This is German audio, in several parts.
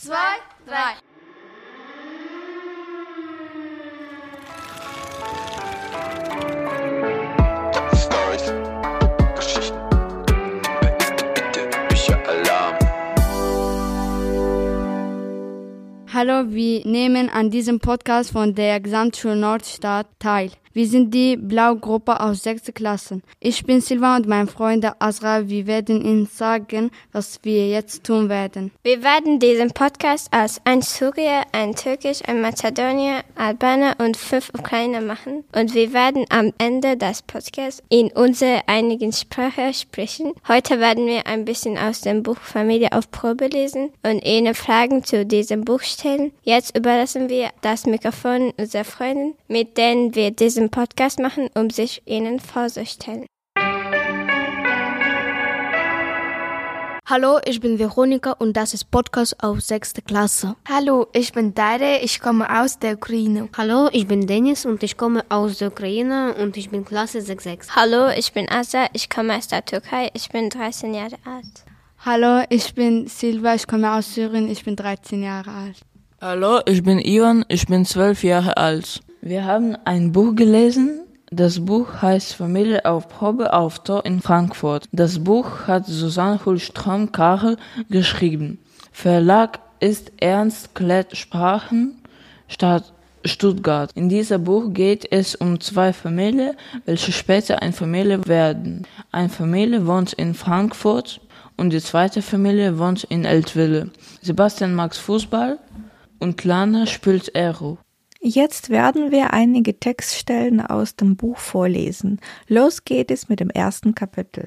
2, 3. Stories, Geschichten, Bücher, Alarm. Hallo, wir nehmen an diesem Podcast von der Gesamtschule Nordstadt teil. Wir sind die Blaugruppe aus 6. Klasse. Ich bin Silva und mein Freund Azra. Wir werden Ihnen sagen, was wir jetzt tun werden. Wir werden diesen Podcast aus ein Syrier, ein Türkisch, ein Mazedonier, Albaner und 5 Ukrainer machen. Und wir werden am Ende des Podcasts in unserer einigen Sprache sprechen. Heute werden wir ein bisschen aus dem Buch Familie auf Probe lesen und Ihnen Fragen zu diesem Buch stellen. Jetzt überlassen wir das Mikrofon unserer Freundin, mit denen wir diesen Podcast machen, um sich Ihnen vorzustellen. Hallo, ich bin Veronika und das ist Podcast auf 6. Klasse. Hallo, ich bin Dare, ich komme aus der Ukraine. Hallo, ich bin Dennis und ich komme aus der Ukraine und ich bin Klasse 6.6. Hallo, ich bin Asa, ich komme aus der Türkei, ich bin 13 Jahre alt. Hallo, ich bin Silva, ich komme aus Syrien, ich bin 13 Jahre alt. Hallo, ich bin Ivan, ich bin 12 Jahre alt. Wir haben ein Buch gelesen. Das Buch heißt Familie auf Probe auf Tor in Frankfurt. Das Buch hat Susanne Hulstrom-Karel geschrieben. Verlag ist Ernst Klett Sprachen, Stadt Stuttgart. In diesem Buch geht es um 2 Familien, welche später eine Familie werden. Eine Familie wohnt in Frankfurt und die zweite Familie wohnt in Eltville. Sebastian mag Fußball und Lana spielt Aero. Jetzt werden wir einige Textstellen aus dem Buch vorlesen. Los geht es mit dem ersten Kapitel.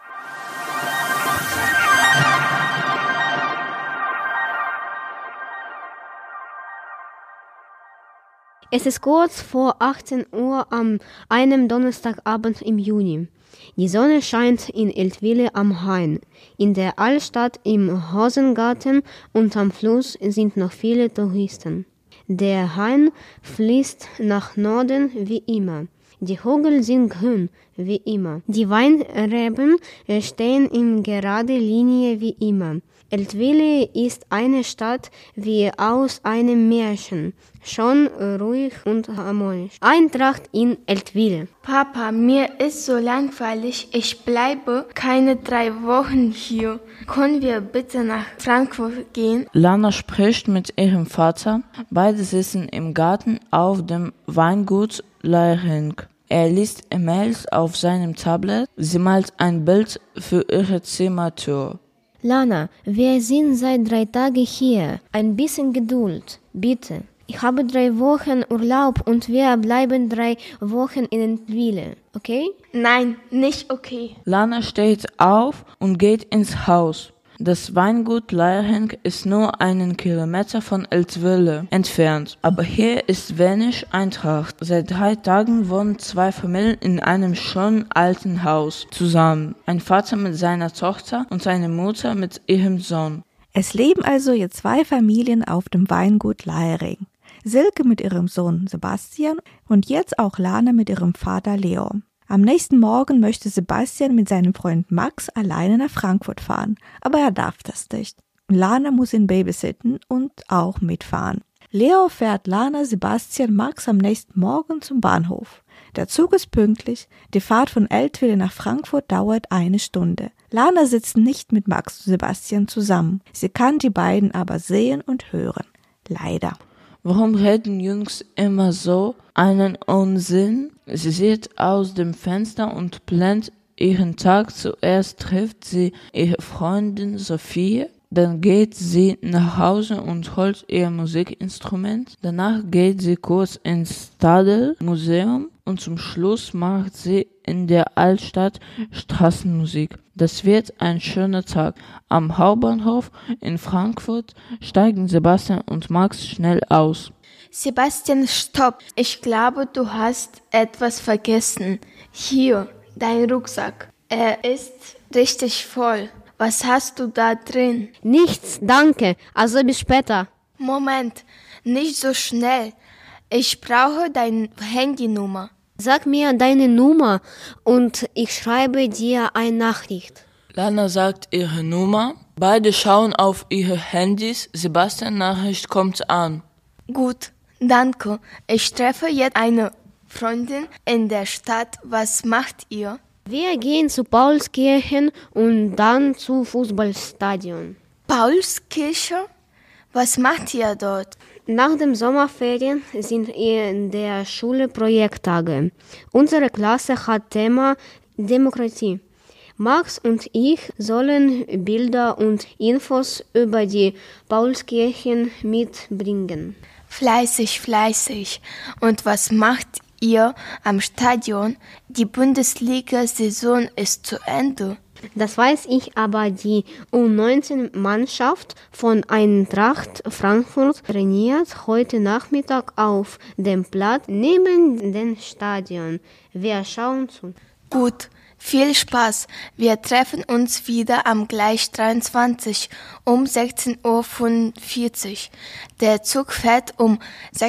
Es ist kurz vor 18 Uhr an einem Donnerstagabend im Juni. Die Sonne scheint in Eltville am Rhein. In der Altstadt, im Rosengarten und am Fluss sind noch viele Touristen. Der Rhein fließt nach Norden wie immer. Die Hügel sind grün wie immer. Die Weinreben stehen in gerader Linie wie immer. Eltville ist eine Stadt wie aus einem Märchen, schon ruhig und harmonisch. Eintracht in Eltville. Papa, mir ist so langweilig, ich bleibe keine 3 Wochen hier. Können wir bitte nach Frankfurt gehen? Lana spricht mit ihrem Vater. Beide sitzen im Garten auf dem Weingut Leiring. Er liest E-Mails auf seinem Tablet. Sie malt ein Bild für ihre Zimmertür. Lana, wir sind seit 3 Tagen hier. Ein bisschen Geduld, bitte. Ich habe 3 Wochen Urlaub und wir bleiben 3 Wochen in Eltville, okay? Nein, nicht okay. Lana steht auf und geht ins Haus. Das Weingut Leiring ist nur einen Kilometer von Eltville entfernt, aber hier ist wenig Eintracht. Seit 3 Tagen wohnen 2 Familien in einem schon alten Haus zusammen. Ein Vater mit seiner Tochter und eine Mutter mit ihrem Sohn. Es leben also hier 2 Familien auf dem Weingut Leiring. Silke mit ihrem Sohn Sebastian und jetzt auch Lana mit ihrem Vater Leo. Am nächsten Morgen möchte Sebastian mit seinem Freund Max alleine nach Frankfurt fahren, aber er darf das nicht. Lana muss ihn babysitten und auch mitfahren. Leo fährt Lana, Sebastian, Max am nächsten Morgen zum Bahnhof. Der Zug ist pünktlich, die Fahrt von Eltville nach Frankfurt dauert 1 Stunde. Lana sitzt nicht mit Max und Sebastian zusammen, sie kann die beiden aber sehen und hören. Leider. Warum reden Jungs immer so einen Unsinn? Sie sieht aus dem Fenster und plant ihren Tag. Zuerst trifft sie ihre Freundin Sophie, dann geht sie nach Hause und holt ihr Musikinstrument. Danach geht sie kurz ins Stadel-Museum und zum Schluss macht sie in der Altstadt Straßenmusik. Das wird ein schöner Tag. Am Hauptbahnhof in Frankfurt steigen Sebastian und Max schnell aus. Sebastian, stopp. Ich glaube, du hast etwas vergessen. Hier, dein Rucksack. Er ist richtig voll. Was hast du da drin? Nichts, danke. Also bis später. Moment, nicht so schnell. Ich brauche deine Handynummer. Sag mir deine Nummer und ich schreibe dir eine Nachricht. Lana sagt ihre Nummer Beide schauen auf ihre Handys. Sebastian Nachricht kommt an. Gut, danke. Ich treffe jetzt eine Freundin in der Stadt. Was macht ihr? Wir gehen zu Paulskirchen und dann zu Fußballstadion. Paulskirche? Was macht ihr dort? Nach den Sommerferien sind in der Schule Projekttage. Unsere Klasse hat Thema Demokratie. Max und ich sollen Bilder und Infos über die Paulskirchen mitbringen. Fleißig, fleißig. Und was macht ihr am Stadion? Die Bundesliga-Saison ist zu Ende. Das weiß ich, aber die U19-Mannschaft von Eintracht Frankfurt trainiert heute Nachmittag auf dem Platz neben dem Stadion. Wir schauen zu. Gut, viel Spaß. Wir treffen uns wieder am gleich 23 um 16:45 Uhr. Der Zug fährt um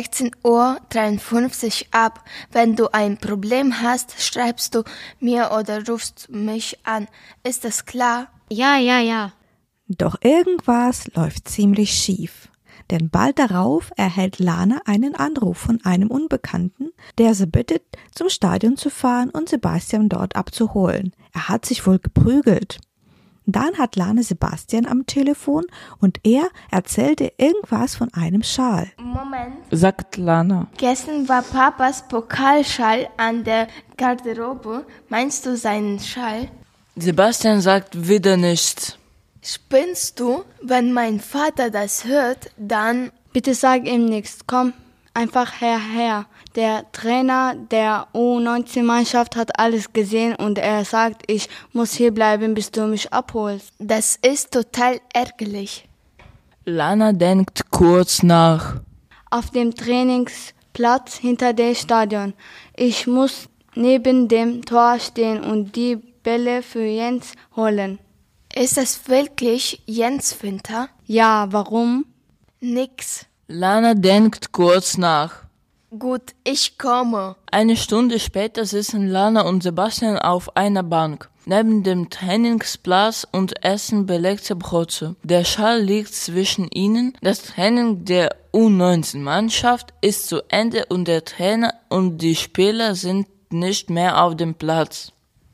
16:53 Uhr ab. Wenn du ein Problem hast, schreibst du mir oder rufst mich an. Ist das klar? Ja. Doch irgendwas läuft ziemlich schief. Denn bald darauf erhält Lana einen Anruf von einem Unbekannten, der sie bittet, zum Stadion zu fahren und Sebastian dort abzuholen. Er hat sich wohl geprügelt. Dann hat Lana Sebastian am Telefon und er erzählte irgendwas von einem Schal. Moment. Sagt Lana. Gestern war Papas Pokalschal an der Garderobe. Meinst du seinen Schal? Sebastian sagt wieder nichts. Spinnst du? Wenn mein Vater das hört, dann... Bitte sag ihm nichts. Komm einfach her. Der Trainer der U19-Mannschaft hat alles gesehen und er sagt, ich muss hier bleiben, bis du mich abholst. Das ist total ärgerlich. Lana denkt kurz nach. Auf dem Trainingsplatz hinter dem Stadion. Ich muss neben dem Tor stehen und die Bälle für Jens holen. Ist es wirklich Jens Winter? Ja, warum? Nix. Lana denkt kurz nach. Gut, ich komme. Eine Stunde später sitzen Lana und Sebastian auf einer Bank neben dem Trainingsplatz und essen belegte Brote. Der Schal liegt zwischen ihnen. Das Training der U19-Mannschaft ist zu Ende und der Trainer und die Spieler sind nicht mehr auf dem Platz.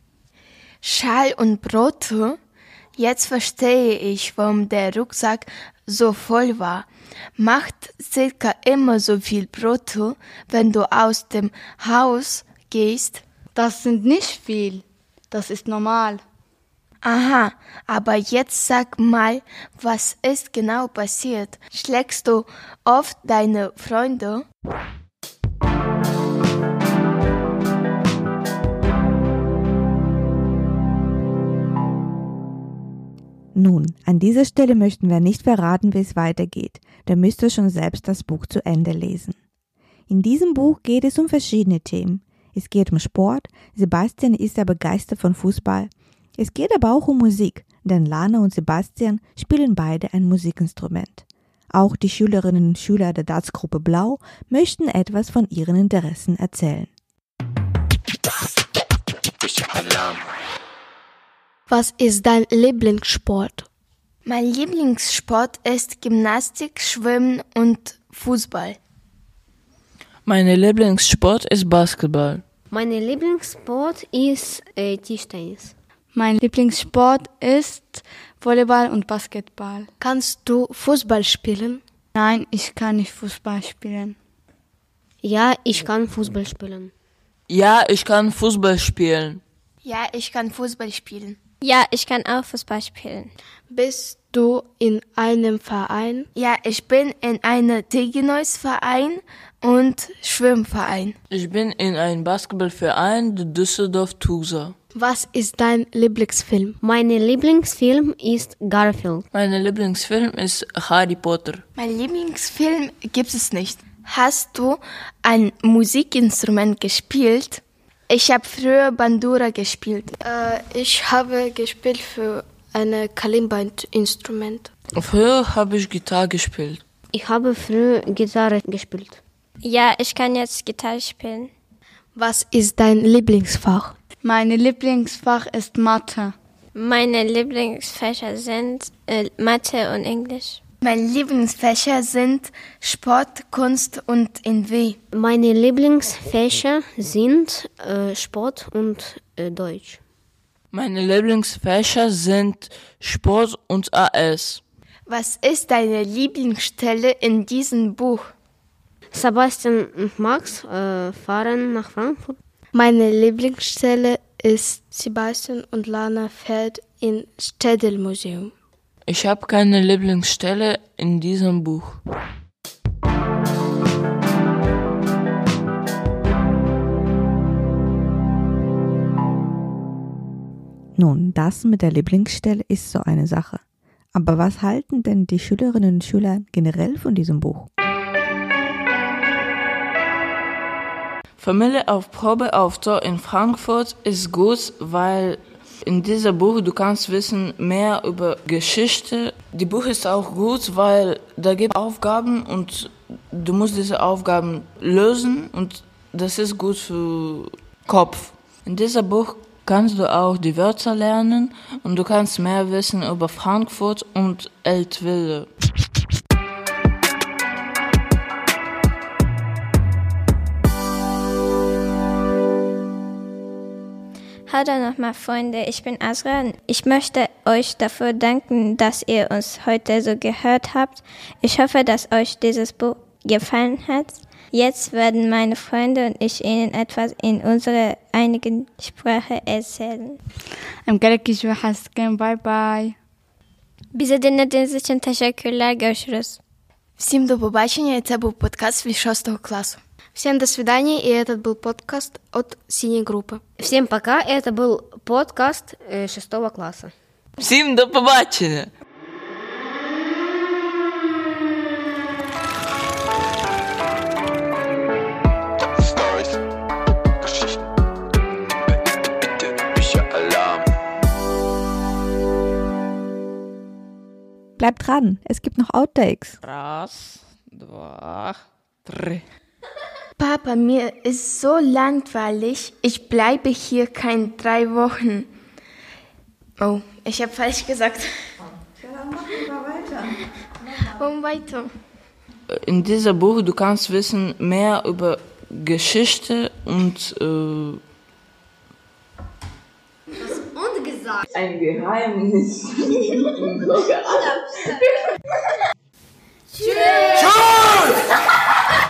Schal und Brote? Jetzt verstehe ich, warum der Rucksack so voll war. Macht circa immer so viel Brote, wenn du aus dem Haus gehst? Das sind nicht viel. Das ist normal. Aha, aber jetzt sag mal, was ist genau passiert? Schlägst du oft deine Freunde? Nun, an dieser Stelle möchten wir nicht verraten, wie es weitergeht. Da müsst ihr schon selbst das Buch zu Ende lesen. In diesem Buch geht es um verschiedene Themen. Es geht um Sport, Sebastian ist ja begeistert von Fußball. Es geht aber auch um Musik, denn Lana und Sebastian spielen beide ein Musikinstrument. Auch die Schülerinnen und Schüler der DATS-Gruppe Blau möchten etwas von ihren Interessen erzählen. Was ist dein Lieblingssport? Mein Lieblingssport ist Gymnastik, Schwimmen und Fußball. Mein Lieblingssport ist Basketball. Mein Lieblingssport ist Tischtennis. Mein Lieblingssport ist Volleyball und Basketball. Kannst du Fußball spielen? Nein, ich kann nicht Fußball spielen. Ja, ich kann Fußball spielen. Ja, ich kann Fußball spielen. Ja, ich kann Fußball spielen. Ja, ich kann auch Fußball spielen. Bist du in einem Verein? Ja, ich bin in einem Tegeneus-Verein und Schwimmverein. Ich bin in einem Basketballverein der Düsseldorf Tusa. Was ist dein Lieblingsfilm? Mein Lieblingsfilm ist Garfield. Mein Lieblingsfilm ist Harry Potter. Mein Lieblingsfilm gibt es nicht. Hast du ein Musikinstrument gespielt? Ich habe früher Bandura gespielt. Ich habe gespielt für ein Kalimba-Instrument. Früher habe ich Gitarre gespielt. Ich habe früher Gitarre gespielt. Ja, ich kann jetzt Gitarre spielen. Was ist dein Lieblingsfach? Mein Lieblingsfach ist Mathe. Meine Lieblingsfächer sind Mathe und Englisch. Meine Lieblingsfächer sind Sport, Kunst und NW. Meine Lieblingsfächer sind Sport und Deutsch. Meine Lieblingsfächer sind Sport und AS. Was ist deine Lieblingsstelle in diesem Buch? Sebastian und Max fahren nach Frankfurt. Meine Lieblingsstelle ist Sebastian und Lana fährt ins Städelmuseum. Ich habe keine Lieblingsstelle in diesem Buch. Nun, das mit der Lieblingsstelle ist so eine Sache. Aber was halten denn die Schülerinnen und Schüler generell von diesem Buch? Familie auf Probeaufenthalt in Frankfurt ist gut, weil in diesem Buch du kannst wissen mehr über Geschichte. Die Buch ist auch gut, weil da gibt Aufgaben und du musst diese Aufgaben lösen und das ist gut für Kopf. In diesem Buch kannst du auch die Wörter lernen und du kannst mehr wissen über Frankfurt und Eltville. Hallo nochmal, Freunde, ich bin Azra. Ich möchte euch dafür danken, dass ihr uns heute so gehört habt. Ich hoffe, dass euch dieses Buch gefallen hat. Jetzt werden meine Freunde und ich Ihnen etwas in unserer einigen Sprache erzählen. Bye bye. Bizi dinlediğiniz için teşekkürler. Görüşürüz. Всім до побачення, і це був подкаст від 6 класу. Всем до свидания, и этот был подкаст от синей группы. Всем пока, это был подкаст 6 класса. Всім до побачення! Stories, Geschichten, bitte Bücher Alarm. Bleibt dran, es gibt noch Outtakes. 1, 2, 3. Papa, mir ist so langweilig. Ich bleibe hier keine 3 Wochen. Oh, ich habe falsch gesagt. Ja, dann machen wir weiter. Warum weiter? In diesem Buch du kannst wissen mehr über Geschichte und ein Geheimnis. Tschüss.